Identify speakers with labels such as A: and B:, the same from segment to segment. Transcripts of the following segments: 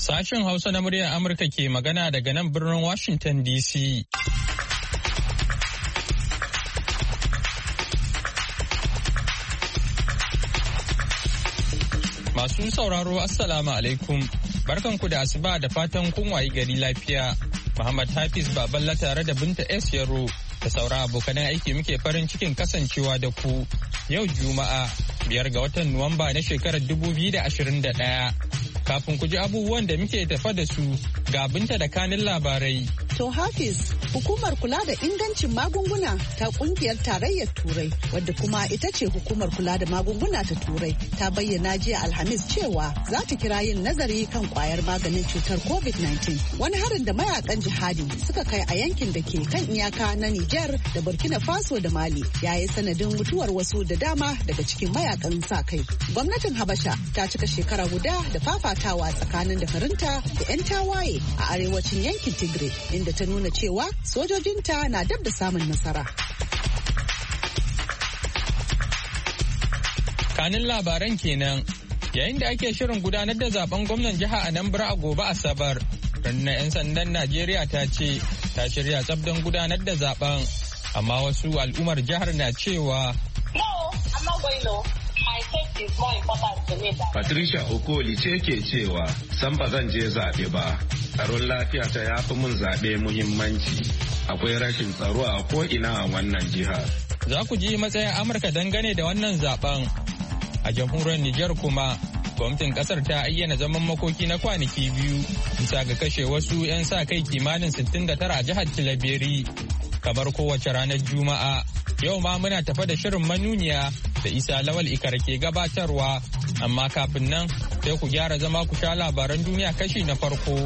A: Sashen Hausa na muryar Amurka ke magana daga nan birnin Washington DC. Masu sauraro Assalamu alaikum. Barkanku da asuba da fatan kun wayi gari lafiya. Muhammad Hafiz Baballa tare da Binta S Yaro da sauran abokanan aiki muke farin cikin kasancewa da ku. Yau Juma'a 5 ga watan Nuwamba na shekarar 2021. Kafin ku ji abubuwan da muke tafa da su ga Binta da kanin labarai.
B: To Hafiz, hukumar kula da ingancin magunguna ta kungiyar tarayyar Turai, wadda kuma ita ce hukumar kula da magunguna ta Turai, ta bayyana jiya Alhamis cewa za ta kira yin nazari kan kwayar maganin cutar COVID-19. Wani harin da mayakan jihadi suka kai a yankin da ke kan iyaka na Nijar da Burkina Faso da Mali ya yi sanadin mutuwar wasu da dama daga cikin mayakan sa kai. Gwamnatin Habasha ta cika shekara guda da fafatawa tsakanin dakarunta da 'yan tawaye a arewacin yankin Tigray, da ta nuna cewa sojojinta na dab da samun nasara.
A: Kanin labaran kenan yayin da ake shirin gudanar da zaben gwamnan jiha Anambra a gobe Asabar. Rundunar 'yan sandan Najeriya ta ce ta shirya tsab don gudanar da zaben, amma wasu al'ummar jihar na cewa
C: Patricia Okoli ce ke cewa san ba zan je zaɓe ba. Tsaron lafiya ta ya fi mun zaɓe muhimmanci. Akwai rashin tsaro a ko'ina a wannan jihar.
A: Za ku ji matsayin Amurka dangane da wannan zaben. A jamhuriyar Nijar kuma, gwamnatin kasar ta ayyana zaman makoki na kwanaki 2 bisa ga kashe wasu 'yan sa kai kimanin 69 a jihar Tilaberi. Kamar kowace ranar Juma'a, yau ma muna tafa da shirin manuniya da Isa Lawal Ikar ke gabatarwa, amma kafin nan sai ku gyara zama ku sha labaran duniya kashi na farko.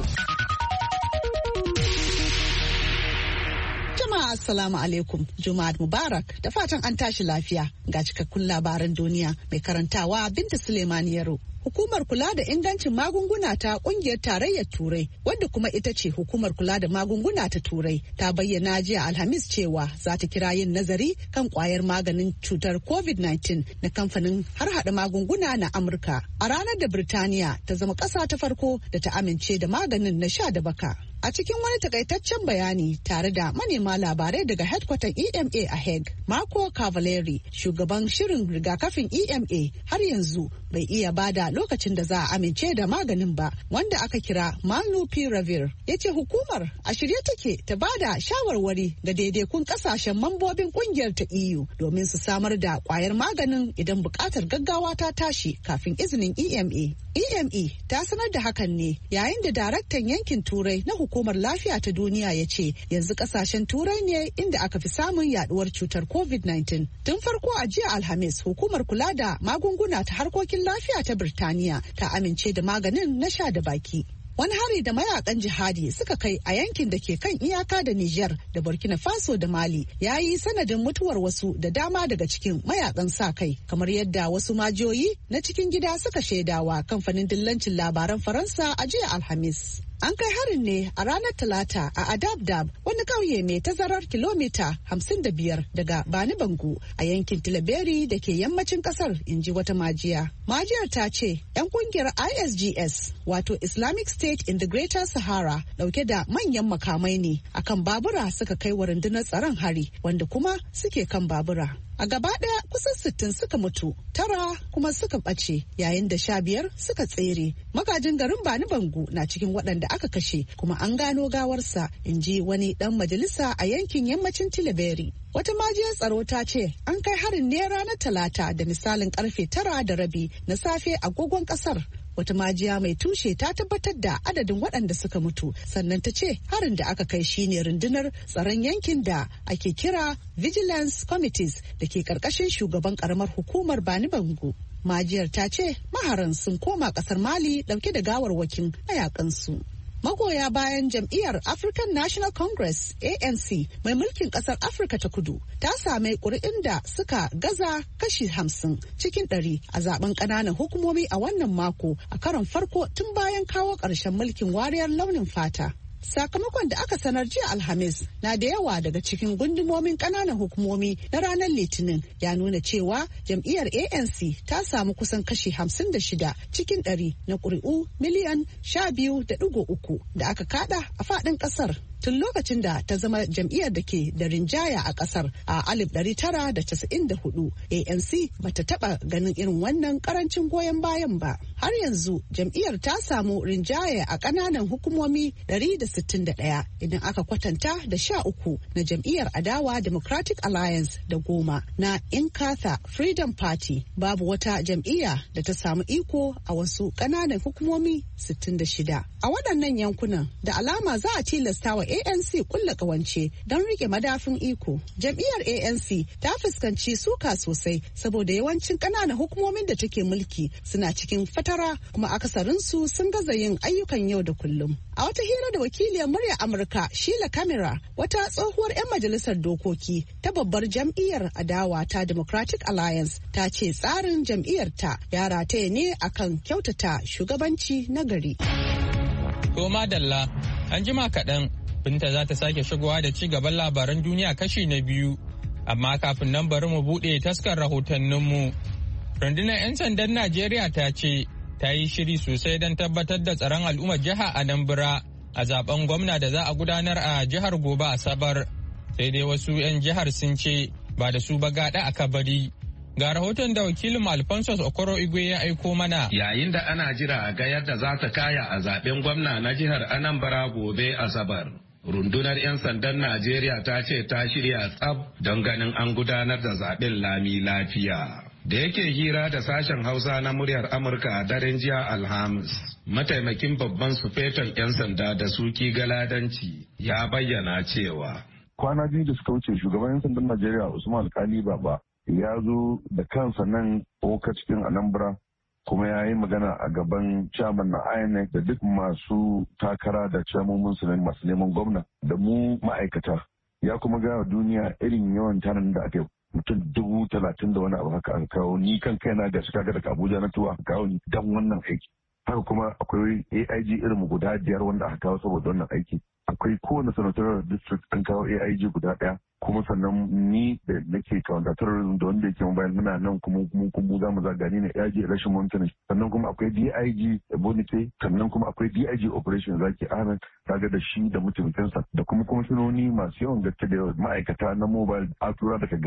B: Jama'a Assalamu alaikum, Juma'at Mubarak, da fatan an tashi lafiya ga cikakkun labaran duniya mai karantawa Binta Suleiman Yaro. Hukumar kula da ingancin magunguna ta kungiyar tarayyar Turai, wadda kuma ita ce hukumar kula da magunguna ta Turai, ta bayyana jiya Alhamis cewa za ta kira yin nazari kan kwayar maganin cutar COVID-19 na kamfanin harhaɗa magunguna na Amurka a ranar da Birtaniya ta zama ƙasa ta farko da ta amince da maganin na sha da baka. A cikin wani takaitaccen bayani tare da manema labarai daga headquarter EMA a Hague, Marco Cavalieri, shugaban shirin rigakafin EMA, har yanzu bai iya bada lokacin da za a amince da maganin ba, wanda aka kira Molnupiravir. Ya ce hukumar a shirye take ta bada shawarwari ga daidaikun kasashen mambobin kungiyar ta EU domin su samar da kwayar maganin idan bukatar gaggawa ta tashi kafin izinin EMA. EMA ta sanar da hakan ne yayin da daraktan yankin Turai na hukumar lafiya ta duniya ya ce yanzu kasashen Turai ne inda aka fi samun yaduwar cutar COVID-19. Tun farko a jiya Alhamis, hukumar kula da magunguna ta harkokin lafiya ta Birtaniya ta amince da maganin na sha da baki. Wani hari da mayakan jihadi suka kai a yankin da ke kan iyaka da Nijar da Burkina Faso da Mali ya yi sanadin mutuwar wasu da dama daga cikin mayakan sa kai, kamar yadda wasu majiyoyi na cikin gida suka shaidawa kamfanin dillancin labaran Faransa a jiya Alhamis. An kai harin ne a ranar Talata a Adabdab, wani ƙauye mai tazarar kilomita 55 daga Bani Bango a yankin Tilaberi da ke yammacin ƙasar, in ji wata majiya. Majiyar ta ce 'yan kungiyar ISGS, wato Islamic State in the Greater Sahara, dauke da manyan makamai ne akan babura suka kai wa rundunar tsaron hari, wanda kuma suke kan babura. A gaba ɗaya kusan 60 suka mutu, 9 kuma suka ɓace, yayin da 15 suka tsere. Magajin garin Bani Bango na cikin waɗanda aka kashe, kuma an gano gawarsa, in ji wani ɗan majalisa a yankin yammacin Tilaberi. Wata majiyar tsaro ta ce an kai harin ne ranar Talata da misalin karfe 9:30 na safe agogon ƙasar. Wata majiya mai tushe ta tabbatar da adadin waɗanda suka mutu, sannan ta ce harin da aka kai shine rundunar tsaron yankin da ake kira Vigilance Committees da ke ƙarƙashin shugaban ƙaramar hukumar Bani Bango. Majiyar ta ce maharan sun koma ƙasar Mali ɗauke da gawarwakin mayakansu. Magoya bayan jam'iyyar African National Congress ANC mai mulkin kasar Afirka ta Kudu ta sami ƙuri'un da suka gaza kashi 50 cikin 100 a zaben ƙananan hukumomi a wannan mako, a karon farko tun bayan kawo ƙarshen mulkin wariyar launin fata. Sakamakon da aka sanar jiya Alhamis na da yawa daga cikin gundumomin ƙananan hukumomi na ranar Litinin ya nuna cewa jam'iyyar ANC ta samu kusan kashi 56 cikin 100 na ƙuri'u miliyan 12.3 da aka kada a faɗin ƙasar. Tun lokacin da ta zama jam'iyyar da ke da rinjaya a kasar a 1994 ANC bata taba ganin irin wannan karancin goyon bayan ba. Har yanzu jam'iyyar ta samu rinjaya a kananan hukumomi 161 idan aka kwatanta da 13 na jam'iyyar adawa Democratic Alliance da 10 na Inkatha Freedom Party. Babu wata jam'iyya da ta samu iko a wasu kananan hukumomi 66. A waɗannan yankunan da alama za a tilasta wa ANC kulla kawance don rike madafin iko. Jam'iyyar ANC ta fuskanci suka sosai saboda yawancin ƙananan hukumomin da take mulki suna cikin fatara kuma akasarinsu sun gaza yin ayyukan yau da kullum. A wata hira da wakiliyar murya Amurka Sheila Camera, wata tsohuwar 'yan majalisar dokoki ta babbar jam'iyyar adawa ta Democratic Alliance, ta ce tsarin jam'iyyar ta ya rataye ne akan kyautata shugabanci na gari.
A: To madalla, an jima kaɗan Binta za ta sake shigowa da ci gaban labaran duniya kashi na biyu, amma kafin nan bari mu buɗe taskar rahotanninmu. Rundunar 'yan sandan Najeriya ta ce ta yi shiri sosai don tabbatar da tsaron al'ummar jiha Anambra a zaben gwamna da za a gudanar a jihar gobe Asabar. Sai dai wasu 'yan jihar sun ce ba da su ba gaɗa a kabari. Ga rahoton da wakilin Alphonsus Okoro Igwe ya aiko mana.
C: Yayin da ana jira a ga yadda za ta kaya a zaben gwamna na jihar Anambra gobe Asabar. Rundunar 'yan sandan Najeriya ta ce ta shirya tsab don ganin an gudanar da zaben lami lafiya. Da yake hira da sashen Hausa na muryar Amurka a daren jiya Alhamis, mataimakin babban sufeton 'yan sanda da Suki Galadanci ya bayyana cewa.
D: Kwana biyu da suka wuce shugaban 'yan sandan Najeriya Usman Alkali Baba ya zo da kansa nan Oka cikin Anambra kuma ya yi magana a gaban chairman na INEC da duk masu takara da chairmomin su masu neman gwamna da mu ma'aikata. Ya kuma gaya wa duniya irin yawan tanan da aka mutum 30,000 da wani abu haka an kawo, ni kan kaina ga shi kaga daga Abuja na tuwa kawo ni dan wannan aiki. Haka kuma akwai AIG irin guda 5 wanda aka kawo saboda wannan aiki. Akwai kowane senatorial district an kawo AIG guda 1. Kuma sannan ni da nake kawantatar da wanda yake bayan muna nan kuma za mu zagani ne yaji rashin mountain. Sannan kuma akwai DIG Bonite, sannan kuma akwai DIG Operation Zaki Ahmed, kaga da shi da mutumcinsa da kuma kwamishinoni masu yawan gaske da ma'aikata na mobile a tura daga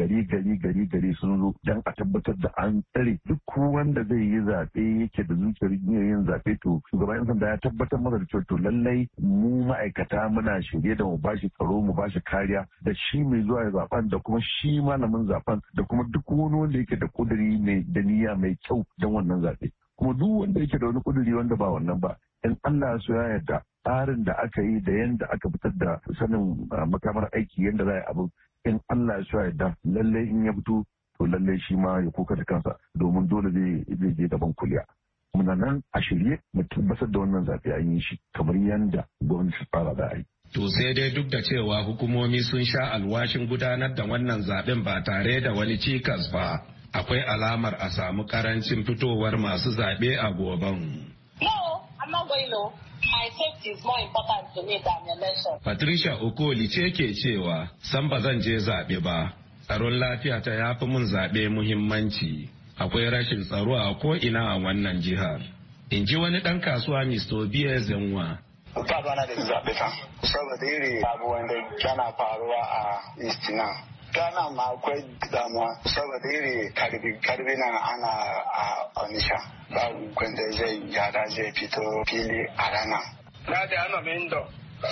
D: gari sun zo don a tabbatar da an tsare duk wanda zai yi zaɓe yake da zuciyar yin zaɓe. To shugaban 'yan sanda ya tabbatar masa da cewa to lallai mu ma'aikata muna shirye da mu bashi tsaro mu bashi kariya da shi mai zuwa ya zaben da kuma shi malamin zaben da kuma duk wani wanda yake da kuduri mai da niyya mai kyau don wannan zaɓe. Kuma duk wanda yake da wani kuduri wanda ba wannan ba, in Allah so ya yarda tsarin da aka yi da yanda aka fitar da sanin makamar aiki yanda za a yi abu, in Allah so ya yarda lallai in ya fito to lallai shi ma ya kuka da kansa domin dole zai je gaban kuliya. Muna nan a shirye mu tabbatar da wannan zaɓe an yi shi kamar yanda gwamnati fara da ai.
C: To sai dai duk da cewa hukumomi sun sha alwashin gudanar da wannan zaben ba tare da wani cikas ba, akwai alamar a samu karancin fitowar masu zaɓe a goben. Patricia Okoli ce ke cewa san ba zan je zaɓe ba, tsaron lafiya ta yafi mun zaɓe muhimmanci. Akwai rashin tsaro a ko'ina a wannan jihar. In ji wani ɗan kasuwa Mr. Obiya Zenwa.
E: Ba bana da zaɓe ta, saboda iri abubuwan da yana faruwa a Istina. Ghana ma akwai damuwa saboda iri karbi nan ana a Onisha. Ba wanda zai yada zai fito fili a rana. Na da ana mai indo.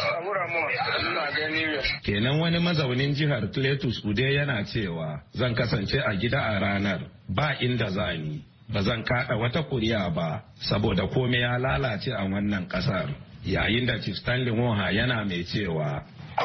C: Kenan wani mazaunin jihar Cletus Ude yana cewa zan kasance a gida a ranar ba inda zani. Ba zan kaɗa wata kuri'a ba saboda komai ya lalace a wannan ƙasar. Yayin da Chief Stanley Moha yana mai cewa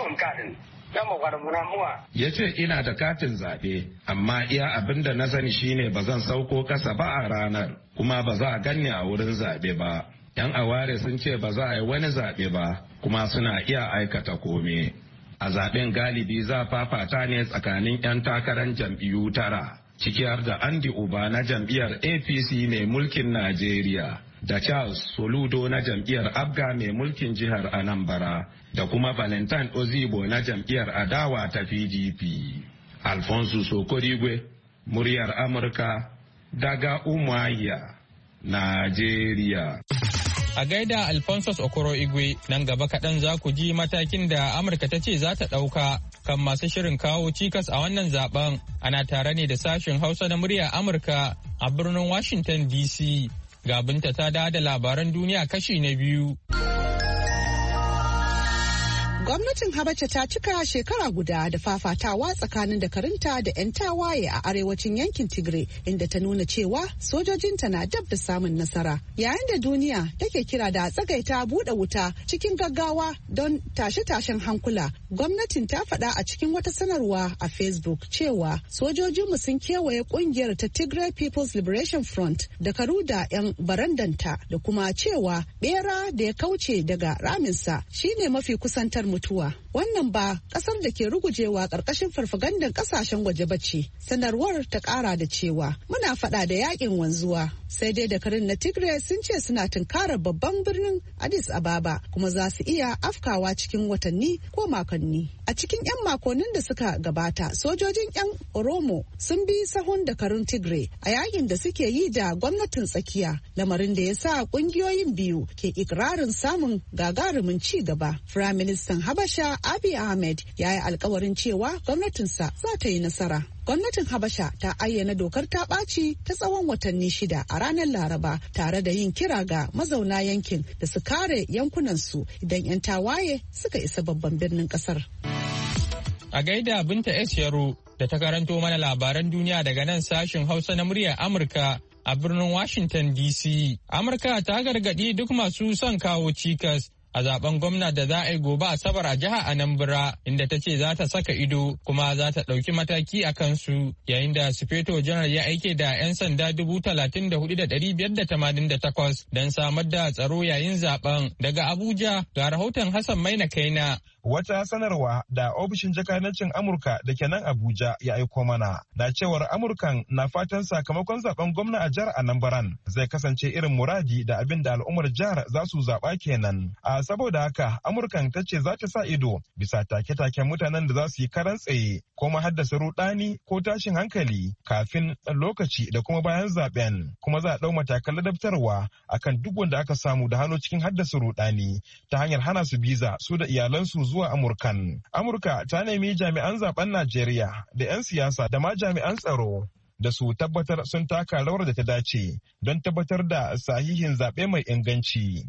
C: ya ce ina da katin zaɓe amma iya abin da na sani shine ba zan sauko kasa ba a ranar kuma ba za a ganni a wurin zaɓe ba. 'Yan aware sun ce ba za a yi wani zaɓe ba kuma suna iya aikata kome. A zaɓen galibi za fafata ne tsakanin 'yan takarar jam'iyyu 9 ciki har da Andy Uba na jam'iyyar APC mai mulkin Najeriya da Charles Soludo na jam'iyyar Abga mai mulkin jihar Anambra da kuma Valentine Ozigbo na jam'iyyar adawa ta PDP. Alfonso Sokorigwe, muryar Amurka daga Umuahia, Najeriya.
A: A gaida Alphonsus Okoro Igwe, nan gaba kaɗan za ku ji matakin da Amurka ta ce za ta ɗauka kan masu shirin kawo cikas a wannan zaben. Ana tare ne da sashen Hausa na murya Amurka a birnin Washington DC. Ga Binta ta da labaran duniya kashi na biyu.
B: Gwamnatin Habasha ta cika shekara guda da fafatawa tsakanin dakarunta da 'yan tawaye a arewacin yankin Tigray, inda ta nuna cewa sojojinta na dab da samun nasara. Yayin da duniya take kira da tsagaita buɗe wuta cikin gaggawa don tashe-tashen hankula, gwamnatin ta faɗa a cikin wata sanarwa a Facebook cewa sojojinmu sun kewaye ƙungiyar ta Tigray People's Liberation Front, dakaru da 'yan barandanta, da kuma cewa bera da ya kauce daga raminsa shine mafi kusantar mutuwa. Wannan ba kasar da ke rugujewa karkashin farfagandan kasashen waje bace. Sanarwar ta kara da cewa muna fada da yakin wanzuwa. Sai dai dakarun na Tigray sun ce suna tunkarar babban birnin Addis Ababa kuma za su iya afkawa cikin watanni ko makonni. A cikin 'yan makonnin da suka gabata, sojojin 'yan Oromo sun bi sahun dakarun Tigray a yakin da suke yi da gwamnatin tsakiya, lamarin da ya sa kungiyoyin biyu ke ikirarin samun gagarumin ci gaba. Firaministan Habasha Abiy Ahmed ya yi alkawarin cewa gwamnatinsa za ta yi nasara. Gwamnatin Habasha ta ayyana dokar ta ɓaci ta tsawon watanni 6 a ranar Laraba, tare da yin kira ga mazauna yankin da su kare yankunansu idan 'yan tawaye suka isa babban birnin ƙasar.
A: A gaida Binta S. Yaro da ta karanto mana labaran duniya daga nan sashen Hausa na muryar Amurka a birnin Washington DC. Amurka ta gargaɗi duk masu son kawo cikas a zaben gwamna da za a yi gobe Asabar a jihar Anambra, inda ta ce za ta saka ido kuma za ta ɗauki mataki a kansu, yayin da Sufeto Janar ya aike da 'yan sanda 34,588 don samar da tsaro yayin zaben. Daga Abuja ga rahoton Hassan Maina Kaina.
F: Wata sanarwa da ofishin jakadancin Amurka da ke nan Abuja ya aiko mana na cewar Amurkan na fatan sakamakon zaben gwamna a jihar Anambra zai kasance irin muradi da abin da al'ummar jihar za su zaɓa kenan. A saboda haka Amurkan ta ce za ta sa ido bisa take-taken mutanen da za su yi karan tsaye ko ma haddasa rudani ko tashin hankali kafin, lokaci da kuma bayan zaben, kuma za a ɗau matakan ladabtarwa akan duk wanda aka samu da hannu cikin haddasa rudani ta hanyar hana su biza su da iyalansu zuwa Amurkan. Amurka ta nemi jami'an zaben Najeriya da 'yan siyasa da ma jami'an tsaro da su tabbatar sun taka rawar da ta dace don tabbatar da sahihin zaɓe mai inganci.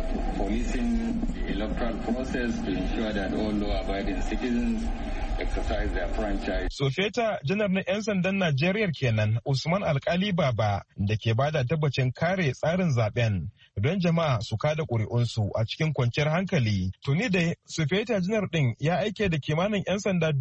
F: Sofeta janar na 'yan sandan Najeriya kenan Usman Alkali Baba da ke bada tabbacin kare tsarin zaben don jama'a su kada ƙuri'unsu a cikin kwanciyar hankali. Tuni da Sofeta janar ɗin ya aike da kimanin 'yan sanda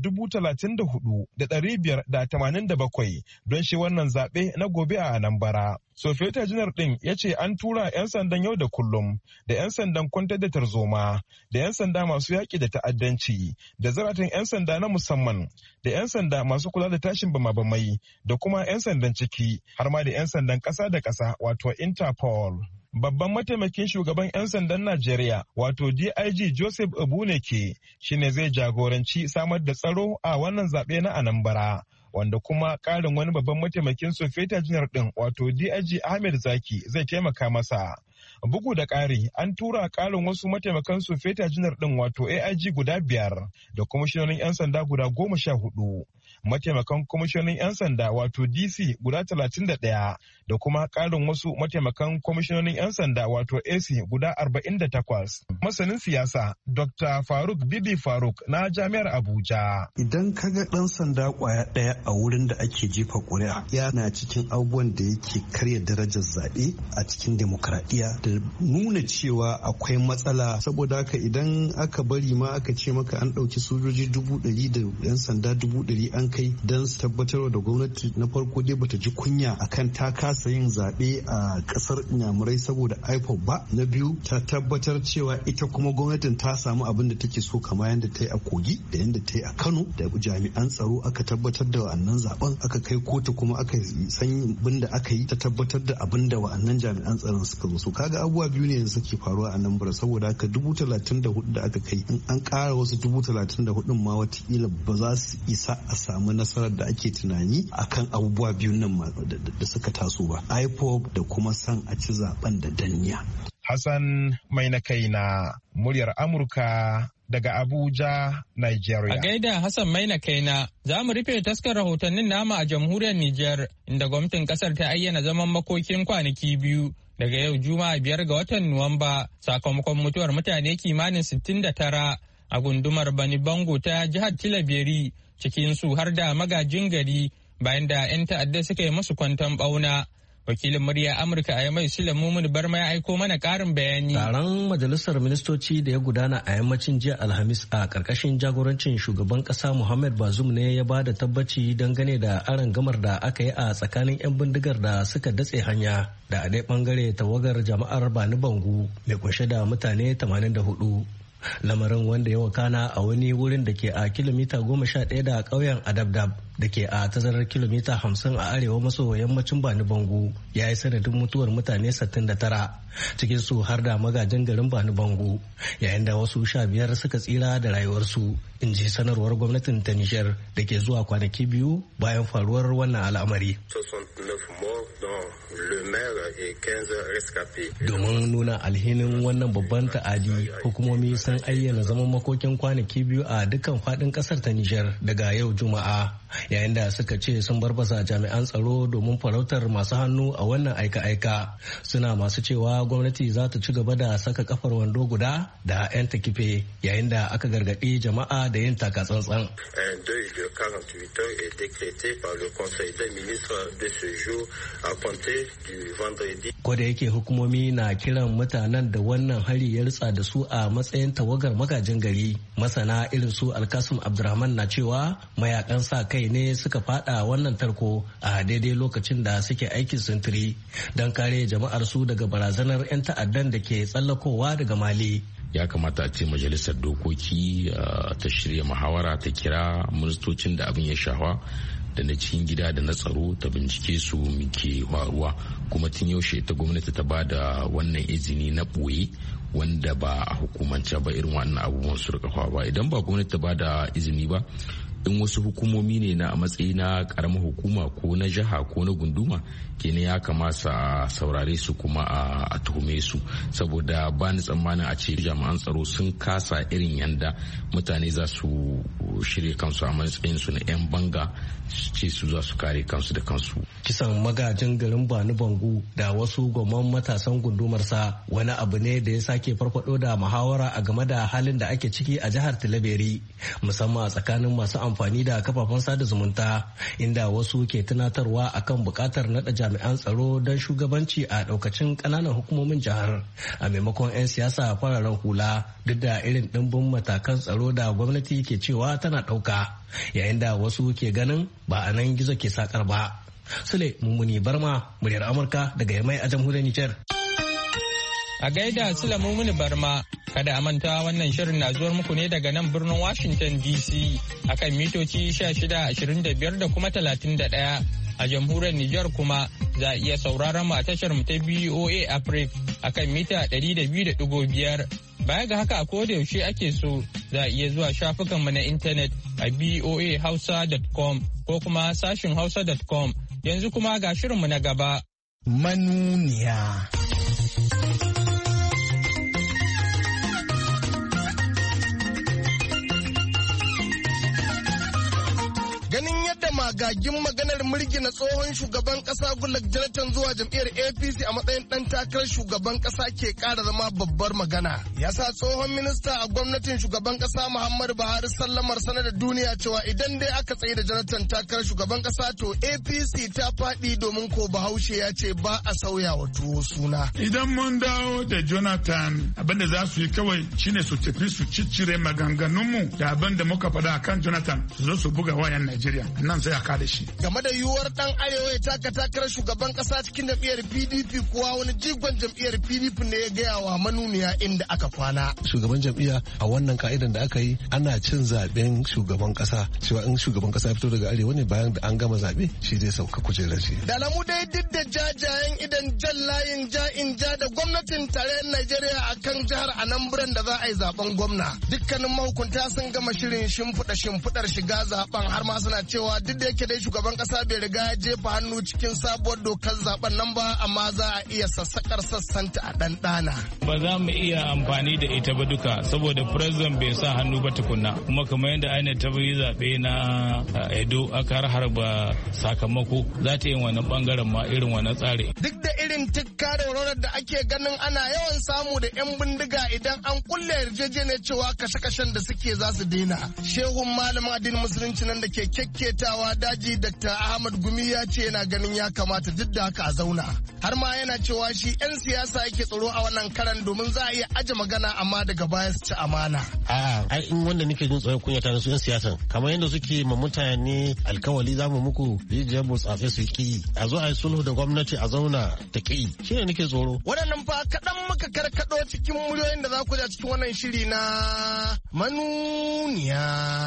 F: 34,587 don shi wannan zaɓe na gobe a Anambra. Sofeta janar ɗin ya ce an tura 'yan sandan yau da kullum da 'yan sandan kwantar da tarzoma da 'yan sanda masu yaƙi da ta'addanci da zaratan 'yan sanda na musamman da 'yan sanda masu kula da tashin bama-bamai da kuma 'yan sandan ciki har ma da 'yan sandan ƙasa da ƙasa wato Interpol. Babban mataimakin shugaban 'yan sandan Najeriya wato DIG Joseph Obuneke shine zai jagoranci samar da tsaro a wannan zaɓe na Anambra, wanda kuma ƙarin wani babban mataimakin Sofeta janar ɗin wato DIG Ahmed Zaki zai taimaka masa. Bugu da ƙari an tura ƙarin wasu mataimakan Sofeta janar ɗin wato AIG guda 5 da kwamishinonin 'yan sanda guda 14. Mataimakan kwamishinan 'yan sanda wato DC guda 31 da kuma ƙarin wasu mataimakan kwamishinonin 'yan sanda wato AC guda 48. Masanin siyasa Dr. Faruk Bibi Faruk na Jami'ar Abuja.
G: Idan ka ga ɗan sanda ƙwaya ɗaya a wurin da ake jefa ƙuri'a yana cikin abubuwan da yake karya darajar zaɓe a cikin demokradiyya da nuna cewa akwai matsala. Saboda haka idan aka bari ma aka ce maka an ɗauki sojoji 100,000 da 'yan sanda 100,000 an kai don su tabbatar da gwamnati na farko dai bata ji kunya akan ta kasa yin zaɓe a ƙasar Inyamurai saboda IPOB ba. Na biyu ta tabbatar cewa ita kuma gwamnatin ta samu abin da take so kamar yadda ta yi a Kogi da yadda ta yi a Kano da jami'an tsaro aka tabbatar da wa'annan zaben aka kai kotu kuma aka san abin da aka yi ta tabbatar da abin da wa'annan jami'an tsaron suka zo. So kaga abubuwa biyu ne yanzu suke faruwa a nan bara saboda haka 34,000 da aka kai in an ƙara wasu 34,000 ma watakila ba za su isa a samu nasarar da ake tunani akan abubuwa biyu nan da suka taso ba. IPOB da kuma san a ci zaben da danniya.
F: Hassan mai na kai na muryar Amurka daga Abuja, Nigeria.
A: A gaida Hassan Maina Kaina, za mu rufe taskar rahotannin nama a jamhuriyar Nijar, inda gwamnatin kasar ta ayyana zaman makokin kwanaki biyu daga yau Juma'a 5 ga watan Nuwamba sakamakon mutuwar mutane kimanin 69 a gundumar Bani Bango ta jihar Tilaberi, cikin su har da magajin gari bayan da 'yan ta'adda suka yi musu kwanton bauna. Wakilin murya Amurka a Yamai Sulaiman Barma ya aiko mana karin bayani.
H: Taron majalisar ministoci da ya gudana a yammacin jiya Alhamis a karkashin jagorancin shugaban kasa Muhammad Bazoum ne ya ba da tabbaci dangane da arangamar da aka yi a tsakanin 'yan bindigar da suka datse hanya da a ɗaya bangare tawagar jama'ar Bani Bangu mai kunshe da mutane 84. Lamarin wanda ya wakana a wani wurin da ke a kilomita 11 da ƙauyen Adabdab da ke a tazarar kilomita 50 a arewa maso yammacin Bani Bango ya yi sanadin mutuwar mutane 69 cikin su har da magajin garin Bani Bango yayin da wasu 15 suka tsira da rayuwarsu, in ji sanarwar gwamnatin ta Nijar da ke zuwa kwanaki biyu bayan faruwar wannan al'amari. Domin nuna alhinin wannan babban ta'adi, hukumomi sun ayyana zaman makokin kwanaki biyu a dukkan faɗin ƙasar ta Nijar daga yau Juma'a, yayin da suka ce sun barbasa jami'an tsaro domin farautar masu hannu a wannan aika-aika. Suna masu cewa gwamnati za ta ci gaba da saka kafar wando guda da 'yan takife, yayin da aka gargaɗi jama'a da yin takatsantsan. Ko da yake hukumomi na kiran mutanen da wannan hari ya ritsa da su a matsayin tawagar magajin gari, masana irin su Alkasim Abdurrahman na cewa mayakan sa kai ne suka fada wannan tarko a daidai lokacin da suke aikin sintiri don kare jama'ar su daga barazanar 'yan ta'addan da ke tsallakowa daga Mali.
I: Ya kamata a ce majalisar dokoki ta shirya muhawara ta kira ministocin da abin ya shafa da na cikin gida da na tsaro ta bincike su muke faruwa, kuma tun yaushe ta gwamnati ta bada wannan izini na ɓoye wanda ba a hukumance ba irin wannan abubuwan su rika faruwa. Idan ba gwamnati ta bada izini ba, in wasu hukumomi ne na a matsayi na karamar hukuma ko na jiha ko na gunduma, kenan ya kamata a saurare su kuma a tuhume su, saboda ba ni tsammanin a ce jami'an tsaro sun kasa irin yanda mutane za su shirya kansu a matsayin su na 'yan banga ce su za su kare kansu da kansu.
H: Kisan magajin garin Bani Bango da wasu gwamman matasan gundumarsa wani abu ne da ya sake farfado da muhawara a game da halin da ake ciki a jihar Tilaberi, musamman a tsakanin masu amfani da kafafen sada zumunta, inda wasu ke tunatarwa akan bukatar nada jami'an tsaro don shugabanci a daukacin kananan hukumomin jihar a maimakon 'yan siyasa fararen hula, duk da irin dimbin matakan tsaro da gwamnati ke cewa tana dauka, yayin da wasu ke ganin ba a nan gizo ke sakar ba. Sule Mummuni Barma, muryar Amurka daga Yamai a jamhuriyar Nijar.
A: A gaida Sule Mummuni Barma, kada a manta wannan shirin na zuwar muku ne daga nan birnin Washington DC akan mitoci 1625 da kuma 31. A jamhuriyar Nijar kuma za a iya sauraron mu a tashar mu ta BOA Africa akan mita 200.5. Baya ga haka a koda yaushe ake so za a iya zuwa shafukan mu na intanet a boahausa.com ko kuma sashin hausa.com. Yanzu kuma ga shirinmu na gaba.
J: Manuniya. Ganin yadda magagin maganar mulki na tsohon shugaban kasa Goodluck Jonathan zuwa jam'iyyar APC a matsayin dan takarar shugaban kasa ke kara zama babbar magana. Yasa tsohon minista a gwamnatin shugaban kasa Muhammadu Buhari sallamar sanar da duniya cewa idan dai aka tsaye da Jonathan takarar shugaban kasa to APC ta faɗi domin ko Bahaushe ya ce ba a sauya wa tuwo suna.
K: Idan mun dawo da Jonathan abinda za su yi kawai shine su tafi su ciccire maganganunmu da abin da muka faɗa kan Jonathan su zo su buga wayan Najeriya nan sai a kada shi.
J: Game da yiwuwar dan arewa ya taka takarar shugaban kasa cikin jam'iyyar PDP kuwa wani jigon jam'iyyar PDP ne ya gaya wa manuniya inda aka kwana.
L: Shugaban jam'iyya a wannan ka'idan da aka yi ana cin zaben shugaban kasa cewa in shugaban kasa fito daga arewa ne bayan da an gama zabe shi zai sauka kujerar shi.
J: Da alamu dai duk da jajayen idan jan layin ja'in ja da gwamnatin tarayyar Najeriya akan jihar Anambra da za a yi zaben gwamna. Dukkanin mahukunta sun gama shirin shimfiɗar shiga zaben har ma suna cewa duk da yake dai shugaban kasa bai riga ya jefa hannu cikin sabuwar dokar zaben nan ba amma za a iya sassakar sassanta a ɗanɗana.
M: Ba za mu iya amfani da ita ba duka saboda president bai sa hannu ba tukunna kuma kamar yadda ainihin ta yi zaɓe na Edo aka harba sakamako za ta yi wani bangaren ma irin wani tsari.
J: Duk da irin tikka da wararar da ake ganin ana yawan samu da 'yan bindiga idan an kulle yarjejeniyar cewa kashe-kashen da suke za su daina. Shehun malamin addinin musulunci nan da ke kyakketawa daji Dr. Ahmad Gumi ya ce yana ganin ya kamata duk da haka a zauna. Har ma yana cewa shi 'yan siyasa yake tsaro a wannan karan domin za a iya aje magana amma daga baya su ci amana.
N: A'a, ai in wanda nake jin tsoron kunyata na su 'yan siyasan kamar yadda suke ma mutane alkawali za mu muku rijiyar burtsatse su ki a zo a yi sulhu da gwamnati a zauna ta ki shi ne nake tsoro.
J: Waɗannan fa kaɗan muka karkaɗo cikin muryoyin da za ku ji a cikin wannan shiri na manuniya.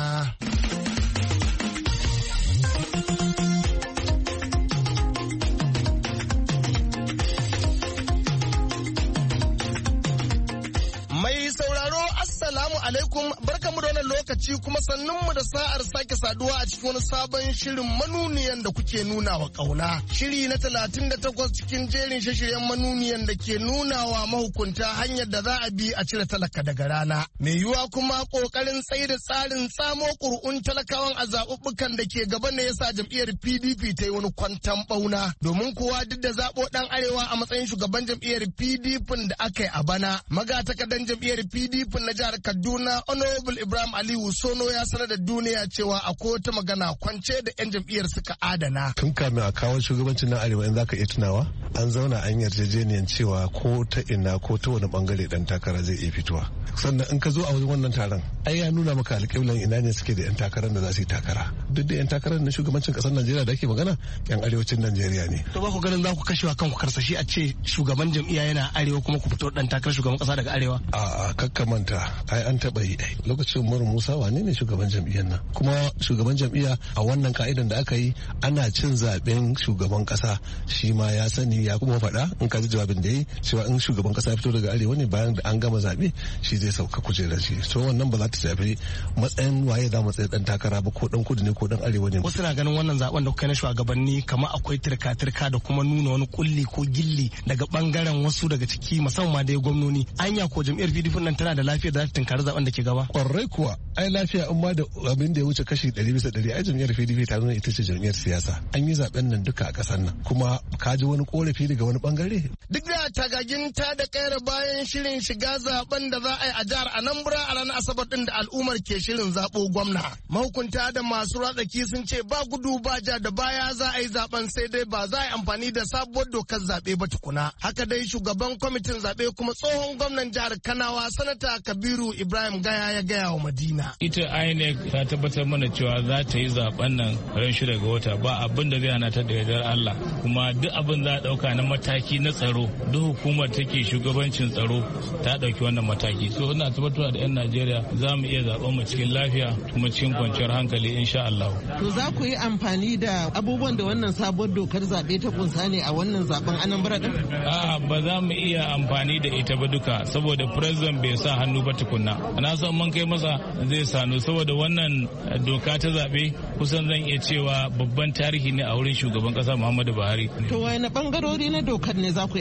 J: Alaikum barkamu da wannan lokaci kuma sannunmu da sa'ar sake saduwa a cikin wani sabon shirin manuniyan da kuke nuna wa kauna. Shiri na 38 cikin jerin shiryen manuniyan da ke nuna wa mahukunta hanyar da za a bi a cire talaka daga rana. Mai yiwuwa kuma kokarin tsaye da tsarin tsamo ƙuri'un talakawan a zaɓuɓɓukan da ke gaba ne yasa jam'iyyar PDP ta yi wani kwantan ɓauna. Domin kuwa duk da zaɓo ɗan arewa a matsayin shugaban jam'iyyar PDP da aka yi a bana. Magatakardan jam'iyyar PDP na jihar Kaduna Honorable Ibrahim Aliyu Sono ya sanar da duniya cewa akwai wata magana kwance da 'yan jam'iyyar suka adana.
L: Tun kamin a kawo shugabancin na arewa in zaka iya tunawa an zauna an yarjejeniyan cewa ko ta ina ko ta wani bangare dan takara zai iya fitowa. Sannan in ka zo a wajen wannan taron ai ya nuna maka alƙiblan ina ne suke da 'yan takarar da za su yi takara. Duk da 'yan takarar na shugabancin ƙasar Najeriya da ake magana 'yan arewacin Najeriya ne.
J: To ba ku ganin za ku kashewa kanku karsashi a ce shugaban jam'iyya yana arewa kuma ku fito dan takarar shugaban ƙasa daga arewa?
L: A'a kakkamanta ai an taɓa yi lokacin Umaru Musa wane ne shugaban jam'iyyar nan kuma shugaban jam'iyya a wannan ka'idan da aka yi ana cin zaben shugaban kasa shi ma ya sani ya kuma faɗa in ka ji jawabin da yi cewa in shugaban kasa ya fito daga arewa ne bayan da an gama zaɓe shi zai sauka kujerar shi so wannan ba za ta shafi matsayin waye za mu tsaye dan takara ba ko dan kudu ne ko dan arewa ne.
J: Wasu na ganin wannan zaben da kuka na shugabanni kamar akwai tirka-tirka da kuma nuna wani kulli ko gilli daga bangaren wasu daga ciki musamman da gwamnoni anya ko jam'iyyar PDP nan tana da lafiya da za ta tunkari zaben da ke gaba.
L: Kwarai kuwa ai lafiya in ma da abin da ya wuce kashi 100% ai jam'iyyar PDP ta nuna ita ce jam'iyyar siyasa an yi zaben nan duka a kasar nan kuma ka ji wani korafi daga wani bangare.
J: Duk da tagagin ta da kayar bayan shirin shiga zaben da za a yi a jihar Anambra a ranar Asabar din da al'ummar ke shirin zabo gwamna. Mahukunta da masu ratsaki sun ce ba gudu ba ja da baya za a yi zaben sai dai ba za a yi amfani da sabuwar dokar zabe ba tukuna. Haka dai shugaban kwamitin zabe kuma tsohon gwamnan jihar Kanawa sanata Kabiru Ibrahim Gaya ya gaya wa Madina.
M: Ita INEC ta tabbatar mana cewa za ta yi zaben nan ran 6 ga wata ba abin da zai hana ta da yardar Allah kuma duk abin za a dauka na mataki na tsaro duk hukumar take shugabancin tsaro ta dauki wannan mataki so ina tabbatar da 'yan Najeriya za mu iya zaben mu cikin lafiya kuma cikin kwanciyar hankali insha Allah.
O: To za ku yi amfani da abubuwan da wannan sabuwar dokar zabe ta kunsa ne a wannan zaben Anambra din?
M: A'a ba za mu iya amfani da ita ba duka saboda president bai sa hannu ba tukunna. Na san mun kai masa zai sanu saboda wannan doka ta zabe kusan zan iya cewa babban tarihi ne a wurin shugaban kasa Muhammadu Buhari.
O: To wani bangarori na dokar ne za ku yi amfani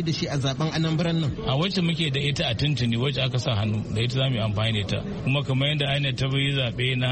O: amfani da shi a zaben Anambra nan?
M: A wacce muke da ita a tuntuni wacce aka sa hannu da ita za mu yi amfani da ita. Kuma kamar yadda aina ta yi zaɓe na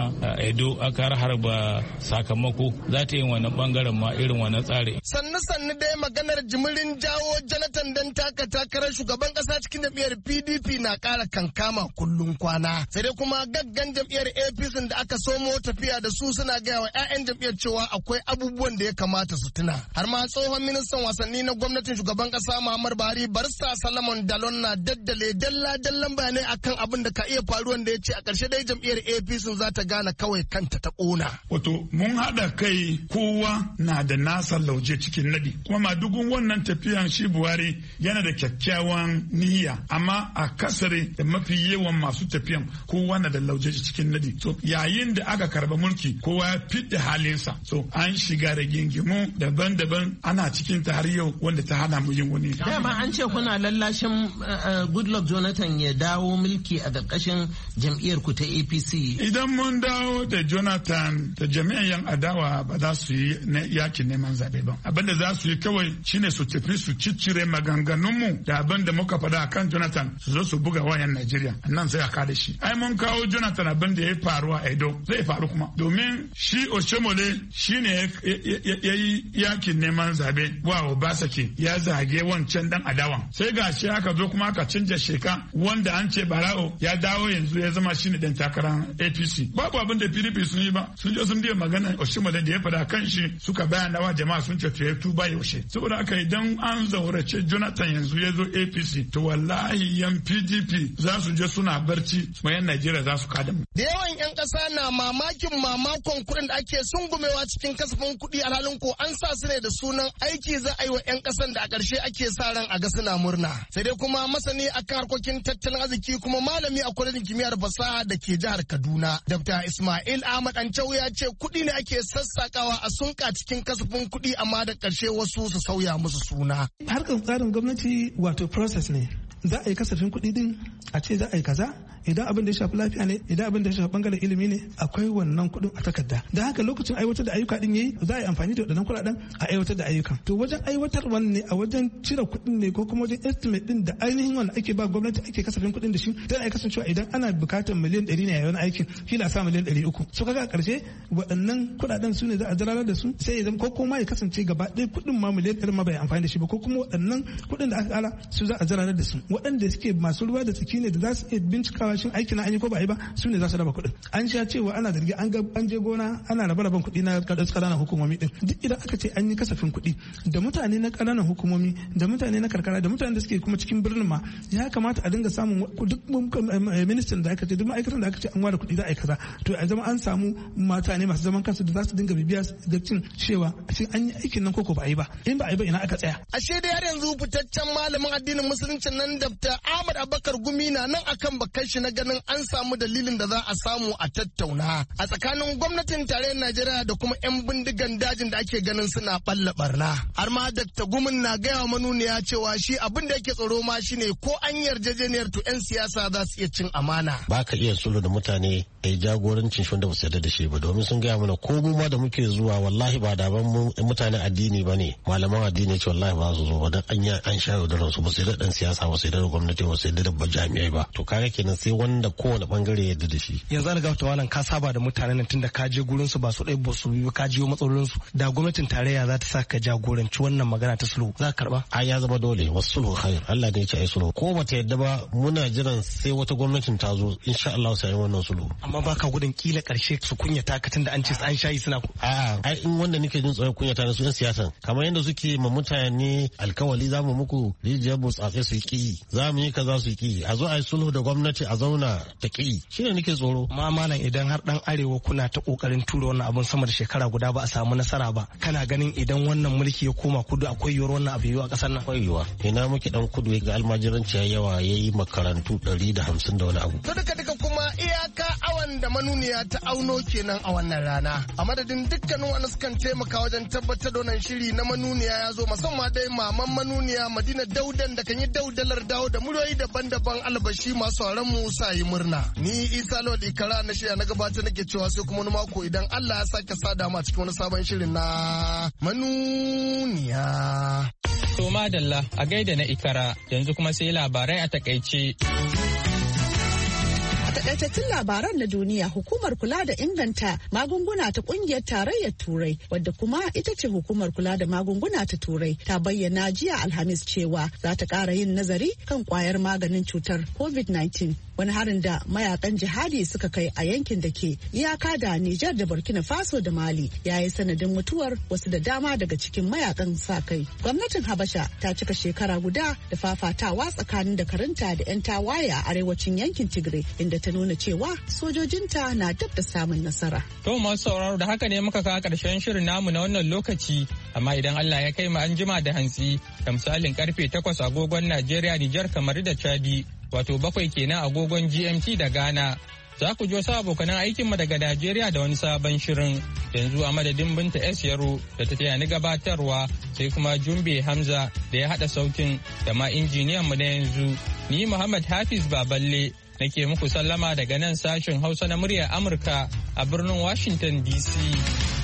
M: Edo aka harba sakamako za ta yi wannan bangaren ma irin wannan tsari.
J: Sannu dai maganar jimirin jawo Jonathan dan takarar shugaban kasa cikin jam'iyyar PDP na ƙara kankama kullum kwana. Sai dai kuma gaggan jam'iyyar APC da aka somo tafiya da su suna gaya wa 'ya'yan jam'iyyar cewa akwai abubuwan da ya kamata su tuna. Har ma tsohon ministan wasanni na gwamnatin shugaban kasa Muhammadu Buhari Barista Salomon Dalon na daddale dalla-dallan bayanai akan abin da ka iya faruwa da ya ce a ƙarshe dai jam'iyyar APC za ta gane kawai kanta ta ƙona.
K: Wato mun haɗa kai kowa na da nasa lauje cikin nadi. Kuma madugun wannan tafiyan shi Buhari yana da kyakkyawan niyya amma a kasare da mafi yawan masu tafiyan kowa na da lauje cikin nadi. So yayin da aka karba mulki kowa ya fidda halinsa. So an shiga da gingimu daban-daban ana cikin ta har yau wanda ta hana mu yin wani.
O: Dama an ce kuna lallashin Goodluck Jonathan ya dawo mulki a ƙarƙashin jam'iyyar ku ta APC.
K: Idan mun dawo da Jonathan da jami'an yan adawa ba za su yi yakin neman zaɓe ba. Abinda za su yi kawai shine su tafi su ciccire maganganunmu da abin da muka faɗa kan Jonathan su zo su buga wayan Najeriya. Nan sai a kada shi. Ai mun kawo Jonathan abin da ya faru a Edo zai faru kuma. Domin shi Oshomole shine ya yi yakin neman zaɓe wa Obasake ya zage wancan dan adawan. Sai ga shi aka zo kuma aka canja sheka wanda an ce Barao ya dawo yanzu ya zama shine dan takarar APC. Babu abin da PDP sun yi ba. Sun je sun biya magana Oshomole da ya faɗa kan shi suka bayyana wa jama'a sun ce to ya tuba yaushe. Saboda haka idan an zaurace Jonathan yanzu ya zo APC to wallahi yan PDP za su je suna barci kuma yan Najeriya za su kada mu.
J: Da yawan yan ƙasa na mamakon kuɗin da ake sungumewa cikin kasafin kuɗi alhalin ko an sa su ne da sunan aiki za a yi wa yan ƙasan da a ƙarshe ake sa ran a ga suna murna. Sai dai kuma masani akan harkokin tattalin arziki kuma malami a kwalejin kimiyyar fasaha da ke jihar Kaduna. Dr. Ismail Ahmad Ancau ya ce kuɗi ne ake sassakawa a sunka cikin kasafin kuɗi amma da ƙarshe wasu su sauya musu suna.
P: Harkar tsarin gwamnati wato process ne. Za a yi kasafin kuɗi din a ce za a yi kaza idan abin da ya shafi lafiya ne idan abin da ya shafi bangaren ilimi ne akwai wannan kuɗin a takarda da haka lokacin aiwatar da ayyuka din yayi za a yi amfani da waɗannan kuɗaɗen a aiwatar da ayyukan to wajen aiwatarwa ne a wajen cire kuɗin ne ko kuma wajen estimate din da ainihin wanda ake ba gwamnati ake kasafin kuɗin da shi tana kasancewa idan ana bukatar miliyan 100 ne a yawan aikin kila sa miliyan 300 so kaga a ƙarshe waɗannan kuɗaɗen su ne za a jararar da su sai ya zama ko kuma ya kasance gaba ɗaya kuɗin ma miliyan 100 ma bai amfani da shi ba ko kuma waɗannan kuɗin da aka kala su za a jararar da su waɗanda suke masu ruwa da tsaki ne da za su iya bincikawa shin aikin na an yi ko ba a yi ba su ne za su raba kuɗin an sha cewa ana zargi an je gona ana rabe-raben kuɗi na ƙananan hukumomi din duk idan aka ce an yi kasafin kuɗi da mutane na ƙananan hukumomi da mutane na karkara da mutane da suke kuma cikin birnin ma ya kamata a dinga samun duk ministan da aka ce duk ma'aikatan da aka ce an ware kuɗi za a yi kaza to a zama an samu mutane masu zaman kansu da za su dinga bibiya da cin cewa shin an yi aikin nan ko ba a yi ba in ba a yi ba ina aka tsaya.
J: Ashe dai har yanzu fitaccen malamin addinin musulunci nan Dr. Ahmad Abubakar Gumi na nan akan bakan shi na ganin an samu dalilin da za a samu a tattauna a tsakanin gwamnatin tarayyar Najeriya da kuma 'yan bindigan dajin da ake ganin suna balla barna. Har ma Dr. Gumin na gaya wa manuniya cewa shi abin da yake tsoro ma shine ko an yarjejeniyar to 'yan siyasa za su iya cin amana.
N: Ba ka iya sulhu da mutane a jagorancin shi wanda ba su yarda da shi ba domin sun gaya mana ko mu ma da muke zuwa wallahi ba da ban mutane addini ba ne malaman addini ce wallahi ba su zo ba dan an sha yaudarar su ba su yarda dan siyasa ba su yarda da gwamnati ba su yarda da jami'ai ba to kaga kenan sai wanda kowane bangare ya yarda da shi.
Q: Yanzu an ga tawalan ka saba da mutanen nan tunda ka je gurin su ba su ɗaya ba su yi ka jiyo matsalolin su da gwamnatin tarayya za ta sa ka jagoranci wannan magana ta sulhu za ka karba.
N: A ya zama dole wasu sulhu khair Allah ne ya ce ai sulhu ko bata yadda ba muna jiran sai wata gwamnatin ta zo insha Allah sai wannan sulhu.
Q: Amma baka gudun kila karshe su kunyata ka tunda an ce an shayi suna.
N: A'a ai in wanda nake jin tsoron kunyata ne su yan siyasan kamar yadda suke ma mutane alkawali za mu muku rijiyar burtsatse su ki za mu yi kaza su ki a zo a yi sulhu da gwamnati a zauna ta ki shine nake tsoro.
Q: Ma malam idan har dan arewa kuna ta kokarin tura wannan abun sama da shekara guda ba a samu nasara ba kana ganin idan wannan mulki ya koma kudu akwai yiwuwar wannan abu yiwu a kasar nan.
N: Akwai yiwuwa ina muke dan kudu ga almajiranci yawa yayi makarantu 150 da wani abu.
J: To duka kuma iyaka awan da manuniya ta auno kenan a wannan rana a madadin dukkanin wanda sukan taimaka wajen tabbatar da wannan shiri na manuniya ya zo musamman dai maman manuniya Madina Daudan da kan yi daudalar dawo da muryoyi daban-daban albashi masu sauran mu sa yi murna. Ni Isa Lawal Ikara na shirya na gabata nake cewa sai kuma wani mako idan Allah ya sake sada mu a cikin wani sabon shirin na manuniya.
A: To madalla a gaida na Ikara yanzu kuma sai labarai a takaice.
B: Takaitattun labaran na duniya, hukumar kula da inganta magunguna ta kungiyar tarayyar turai wadda kuma ita ce hukumar kula da magunguna ta turai ta bayyana jiya alhamis cewa za ta ƙara yin nazari kan kwayar maganin cutar covid-19, wani harin da mayakan jihadi suka kai a yankin da ke iyaka da Nijar da Burkina Faso da Mali ya yi sanadin mutuwar wasu da dama daga cikin mayakan sa kai. Gwamnatin Habasha ta cika shekara guda da fafatawa tsakanin dakarunta da 'yan tawaye a arewacin yankin Tigray, inda ta nuna cewa sojojinta na dab da samun nasara.
A: To masu sauraro, da haka ne muka kawo karshen shirin namu na wannan lokaci, amma idan Allah ya kai mu an jima da hantsi da misalin karfe 8 agogon Najeriya, Nijar, kamar da Chadi, wato 7 kenan agogon GMT da Ghana. Za ku ji wasu abokanan aikinmu daga Najeriya da wani sabon shirin. Yanzu a madadin Binta S Yaro da ta taya ni gabatarwa, sai kuma Jumbe Hamza da ya haɗa sautin da ma injiniyan mu na yanzu. Ni Muhammad Hafiz Baballe nake muku sallama daga nan sashen Hausa na muryar Amurka a birnin Washington DC.